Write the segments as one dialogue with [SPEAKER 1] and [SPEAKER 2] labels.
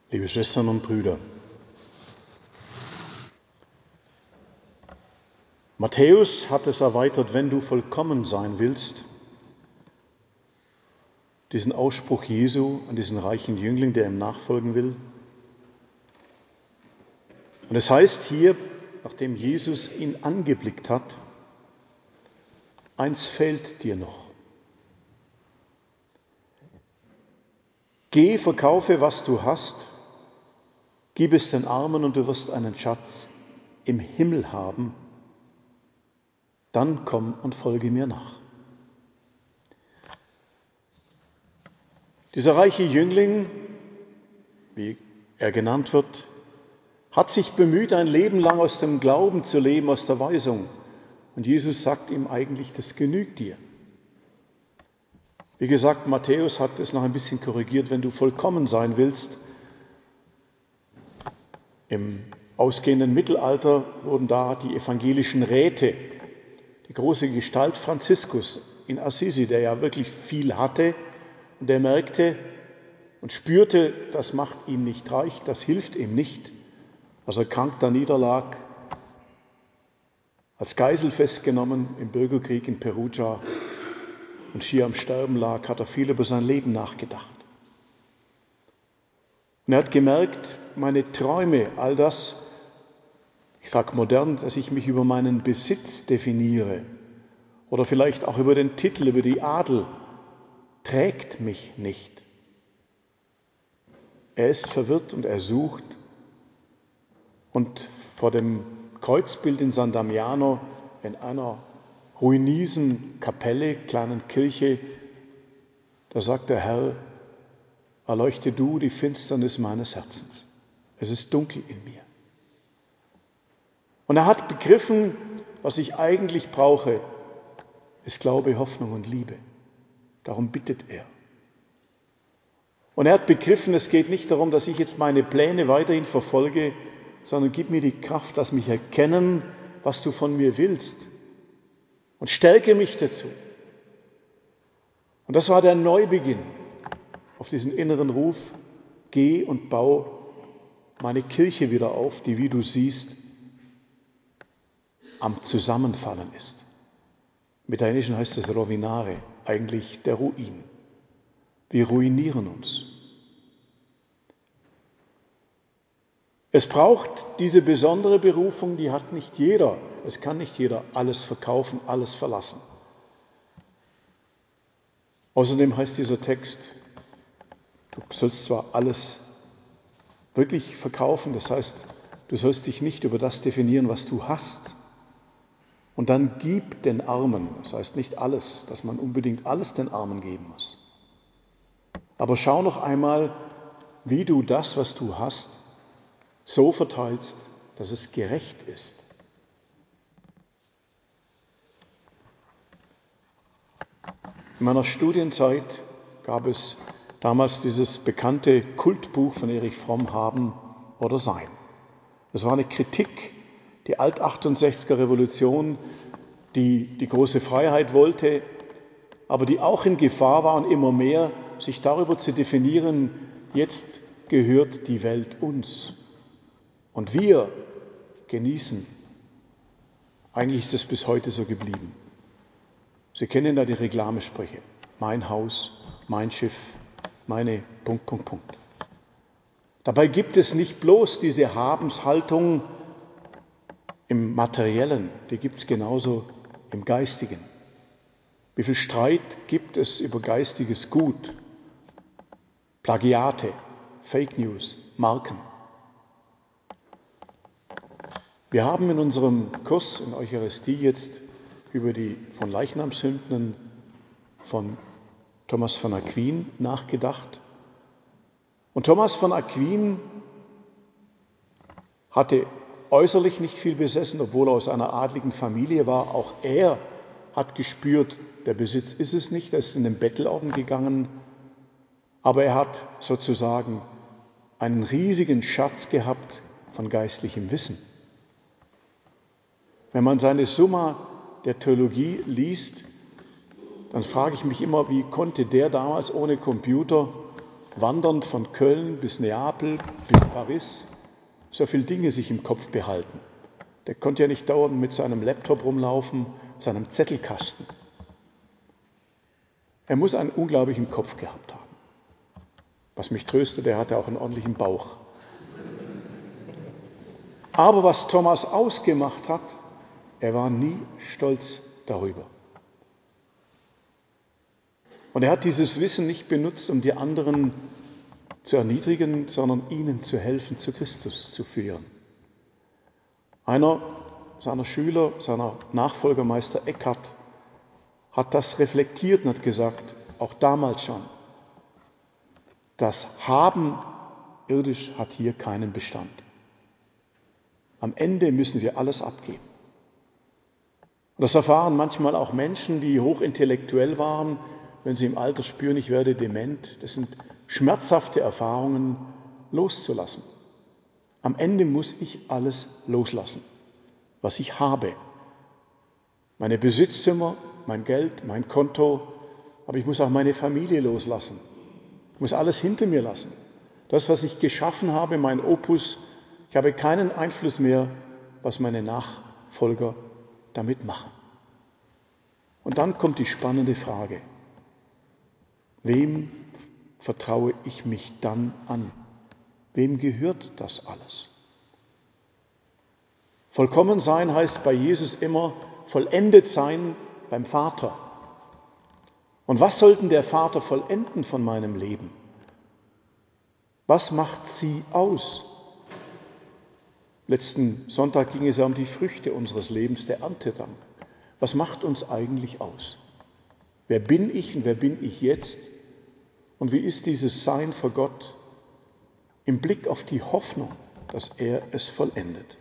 [SPEAKER 1] Liebe Schwestern und Brüder, Matthäus hat es erweitert: Wenn du vollkommen sein willst, diesen Ausspruch Jesu an diesen reichen Jüngling, der ihm nachfolgen will. Und es heißt hier, nachdem Jesus ihn angeblickt hat: Eins fehlt dir noch. Geh, verkaufe, was du hast, gib es den Armen und du wirst einen Schatz im Himmel haben. Dann komm und folge mir nach. Dieser reiche Jüngling, wie er genannt wird, hat sich bemüht, ein Leben lang aus dem Glauben zu leben, aus der Weisung. Und Jesus sagt ihm eigentlich: Das genügt dir. Wie gesagt, Matthäus hat es noch ein bisschen korrigiert: Wenn du vollkommen sein willst. Im ausgehenden Mittelalter wurden da die evangelischen Räte, die große Gestalt Franziskus in Assisi, der ja wirklich viel hatte und der merkte und spürte, das macht ihn nicht reich, das hilft ihm nicht, als er krank da niederlag, als Geisel festgenommen im Bürgerkrieg in Perugia und schier am Sterben lag, hat er viel über sein Leben nachgedacht. Und er hat gemerkt, meine Träume, all das, ich sage modern, dass ich mich über meinen Besitz definiere oder vielleicht auch über den Titel, über die Adel, trägt mich nicht. Er ist verwirrt und er sucht. Und vor dem Kreuzbild in San Damiano, in einer ruinösen Kapelle, kleinen Kirche, da sagt der Herr: Erleuchte du die Finsternis meines Herzens. Es ist dunkel in mir. Und er hat begriffen, was ich eigentlich brauche, ist Glaube, Hoffnung und Liebe. Darum bittet er. Und er hat begriffen, es geht nicht darum, dass ich jetzt meine Pläne weiterhin verfolge, sondern gib mir die Kraft, lass mich erkennen, was du von mir willst. Und stärke mich dazu. Und das war der Neubeginn auf diesen inneren Ruf: Geh und bau meine Kirche wieder auf, die, wie du siehst, am Zusammenfallen ist. Im Italienischen heißt es rovinare, eigentlich der Ruin. Wir ruinieren uns. Es braucht diese besondere Berufung, die hat nicht jeder. Es kann nicht jeder alles verkaufen, alles verlassen. Außerdem heißt dieser Text, du sollst zwar alles wirklich verkaufen, das heißt, du sollst dich nicht über das definieren, was du hast. Und dann gib den Armen, das heißt nicht alles, dass man unbedingt alles den Armen geben muss. Aber schau noch einmal, wie du das, was du hast, so verteilst, dass es gerecht ist. In meiner Studienzeit gab es damals dieses bekannte Kultbuch von Erich Fromm, Haben oder Sein. Es war eine Kritik, die Alt-68er Revolution, die die große Freiheit wollte, aber die auch in Gefahr war und immer mehr, sich darüber zu definieren: Jetzt gehört die Welt uns und wir genießen. Eigentlich ist es bis heute so geblieben. Sie kennen da die Reklamesprüche: Mein Haus, mein Schiff, meine ... Dabei gibt es nicht bloß diese Habenshaltung im Materiellen, die gibt es genauso im Geistigen. Wie viel Streit gibt es über geistiges Gut? Plagiate, Fake News, Marken. Wir haben in unserem Kurs in Eucharistie jetzt über die von Leichnamshymnen von Thomas von Aquin nachgedacht. Und Thomas von Aquin hatte äußerlich nicht viel besessen, obwohl er aus einer adligen Familie war. Auch er hat gespürt, der Besitz ist es nicht, er ist in den Bettelorden gegangen, aber er hat sozusagen einen riesigen Schatz gehabt von geistlichem Wissen. Wenn man seine Summa der Theologie liest, dann frage ich mich immer, wie konnte der damals ohne Computer wandernd von Köln bis Neapel bis Paris so viele Dinge sich im Kopf behalten. Der konnte ja nicht dauernd mit seinem Laptop rumlaufen, seinem Zettelkasten. Er muss einen unglaublichen Kopf gehabt haben. Was mich tröstet, er hatte auch einen ordentlichen Bauch. Aber was Thomas ausgemacht hat, er war nie stolz darüber. Und er hat dieses Wissen nicht benutzt, um die anderen zu erniedrigen, sondern ihnen zu helfen, zu Christus zu führen. Einer seiner Schüler, seiner Nachfolger, Meister Eckhart, hat das reflektiert und hat gesagt, auch damals schon, das Haben irdisch hat hier keinen Bestand. Am Ende müssen wir alles abgeben. Und das erfahren manchmal auch Menschen, die hochintellektuell waren, wenn sie im Alter spüren, ich werde dement. Das sind schmerzhafte Erfahrungen, loszulassen. Am Ende muss ich alles loslassen, was ich habe. Meine Besitztümer, mein Geld, mein Konto, aber ich muss auch meine Familie loslassen. Ich muss alles hinter mir lassen. Das, was ich geschaffen habe, mein Opus, ich habe keinen Einfluss mehr, was meine Nachfolger damit machen. Und dann kommt die spannende Frage: Wem vertraue ich mich dann an? Wem gehört das alles? Vollkommen sein heißt bei Jesus immer vollendet sein beim Vater. Und was soll denn der Vater vollenden von meinem Leben? Was macht sie aus? Letzten Sonntag ging es ja um die Früchte unseres Lebens, der Erntedank. Was macht uns eigentlich aus? Wer bin ich und wer bin ich jetzt? Und wie ist dieses Sein vor Gott im Blick auf die Hoffnung, dass er es vollendet?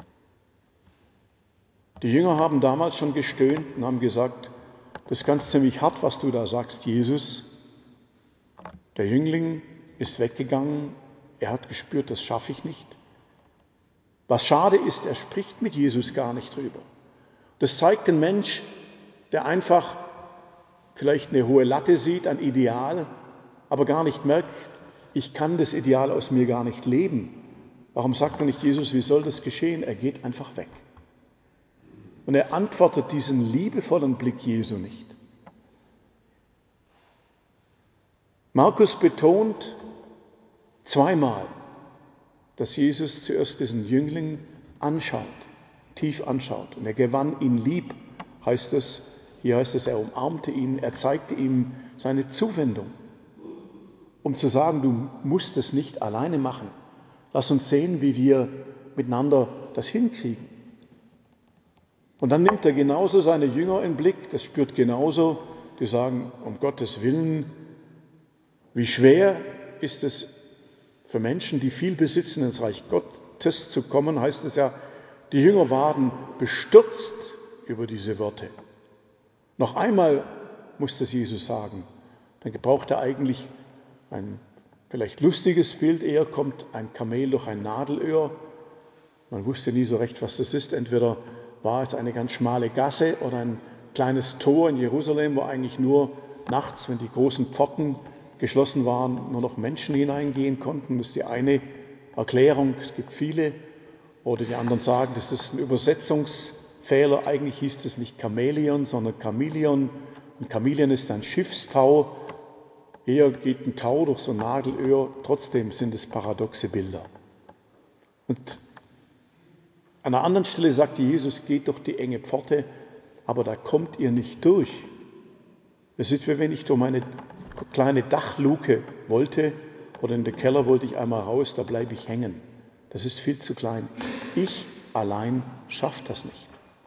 [SPEAKER 1] Die Jünger haben damals schon gestöhnt und haben gesagt, das ist ganz ziemlich hart, was du da sagst, Jesus. Der Jüngling ist weggegangen, er hat gespürt, das schaffe ich nicht. Was schade ist, er spricht mit Jesus gar nicht drüber. Das zeigt den Mensch, der einfach vielleicht eine hohe Latte sieht, ein Ideal, aber gar nicht merkt, ich kann das Ideal aus mir gar nicht leben. Warum sagt er nicht, Jesus, wie soll das geschehen? Er geht einfach weg. Und er antwortet diesen liebevollen Blick Jesu nicht. Markus betont zweimal, dass Jesus zuerst diesen Jüngling anschaut, tief anschaut. Und er gewann ihn lieb, heißt es. Hier heißt es, er umarmte ihn, er zeigte ihm seine Zuwendung, um zu sagen, du musst es nicht alleine machen. Lass uns sehen, wie wir miteinander das hinkriegen. Und dann nimmt er genauso seine Jünger in den Blick, das spürt genauso, die sagen, um Gottes Willen, wie schwer ist es für Menschen, die viel besitzen, ins Reich Gottes zu kommen, heißt es ja, die Jünger waren bestürzt über diese Worte. Noch einmal musste es Jesus sagen, dann gebraucht er eigentlich ein vielleicht lustiges Bild, eher kommt ein Kamel durch ein Nadelöhr. Man wusste nie so recht, was das ist, entweder war es eine ganz schmale Gasse oder ein kleines Tor in Jerusalem, wo eigentlich nur nachts, wenn die großen Pforten geschlossen waren, nur noch Menschen hineingehen konnten. Das ist die eine Erklärung, es gibt viele. Oder die anderen sagen, das ist ein Übersetzungsfehler. Eigentlich hieß es nicht Chamäleon, sondern Chameleon. Und Chameleon ist ein Schiffstau. Eher geht ein Tau durch so ein Nadelöhr. Trotzdem sind es paradoxe Bilder. Und an einer anderen Stelle sagte Jesus, geht durch die enge Pforte, aber da kommt ihr nicht durch. Es ist, wie wenn ich durch meine kleine Dachluke wollte oder in den Keller wollte ich einmal raus, da bleibe ich hängen. Das ist viel zu klein. Ich allein schaffe das nicht.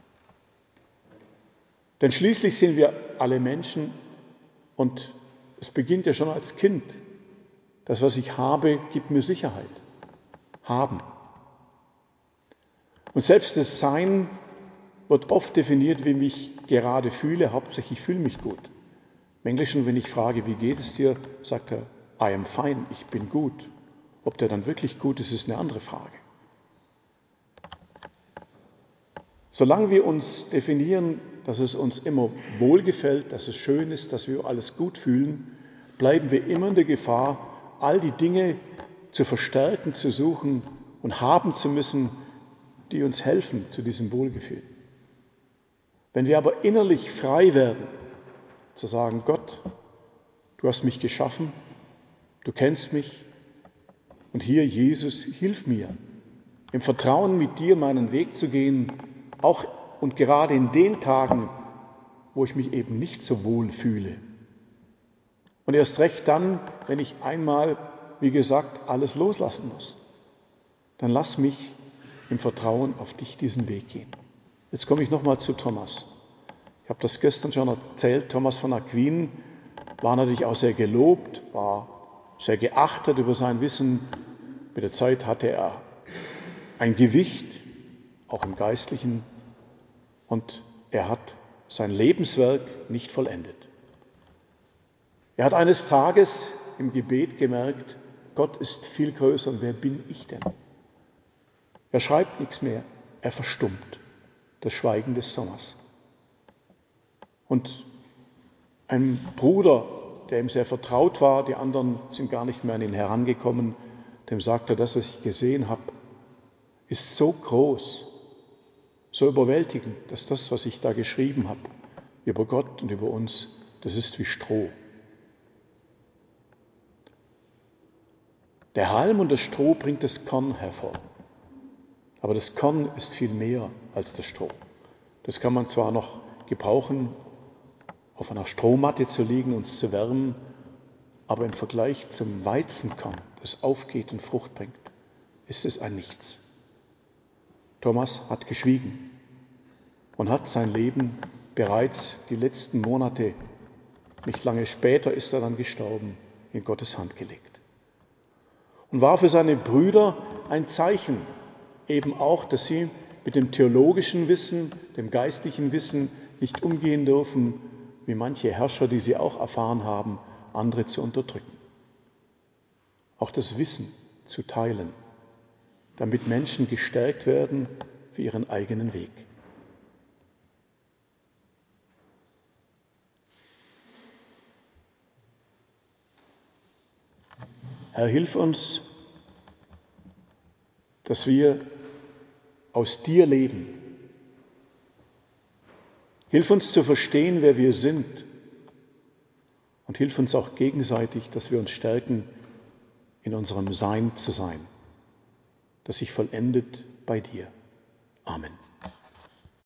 [SPEAKER 1] Denn schließlich sind wir alle Menschen und es beginnt ja schon als Kind. Das, was ich habe, gibt mir Sicherheit. Haben. Und selbst das Sein wird oft definiert, wie ich gerade fühle. Hauptsächlich ich fühle mich gut. Im Englischen, wenn ich frage, wie geht es dir, sagt er, I am fine, ich bin gut. Ob der dann wirklich gut ist, ist eine andere Frage. Solange wir uns definieren, dass es uns immer wohlgefällt, dass es schön ist, dass wir alles gut fühlen, bleiben wir immer in der Gefahr, all die Dinge zu verstärken, zu suchen und haben zu müssen, die uns helfen zu diesem Wohlgefühl. Wenn wir aber innerlich frei werden, zu sagen, Gott, du hast mich geschaffen, du kennst mich und hier, Jesus, hilf mir, im Vertrauen mit dir meinen Weg zu gehen, auch und gerade in den Tagen, wo ich mich eben nicht so wohl fühle. Und erst recht dann, wenn ich einmal, wie gesagt, alles loslassen muss. Dann lass mich im Vertrauen auf dich diesen Weg gehen. Jetzt komme ich nochmal zu Thomas. Ich habe das gestern schon erzählt. Thomas von Aquin war natürlich auch sehr gelobt, war sehr geachtet über sein Wissen. Mit der Zeit hatte er ein Gewicht, auch im Geistlichen, und er hat sein Lebenswerk nicht vollendet. Er hat eines Tages im Gebet gemerkt, Gott ist viel größer und wer bin ich denn? Er schreibt nichts mehr, er verstummt, das Schweigen des Thomas. Und ein Bruder, der ihm sehr vertraut war, die anderen sind gar nicht mehr an ihn herangekommen, dem sagte er, das, was ich gesehen habe, ist so groß, so überwältigend, dass das, was ich da geschrieben habe, über Gott und über uns, das ist wie Stroh. Der Halm und das Stroh bringt das Korn hervor. Aber das Korn ist viel mehr als das Stroh. Das kann man zwar noch gebrauchen, auf einer Strohmatte zu liegen und es zu wärmen, aber im Vergleich zum Weizenkorn, das aufgeht und Frucht bringt, ist es ein Nichts. Thomas hat geschwiegen und hat sein Leben bereits die letzten Monate, nicht lange später ist er dann gestorben, in Gottes Hand gelegt. Und war für seine Brüder ein Zeichen, eben auch, dass sie mit dem theologischen Wissen, dem geistlichen Wissen nicht umgehen dürfen, wie manche Herrscher, die sie auch erfahren haben, andere zu unterdrücken. Auch das Wissen zu teilen, damit Menschen gestärkt werden für ihren eigenen Weg. Herr, hilf uns, dass wir aus dir leben. Hilf uns zu verstehen, wer wir sind. Und hilf uns auch gegenseitig, dass wir uns stärken, in unserem Sein zu sein, das sich vollendet bei dir. Amen.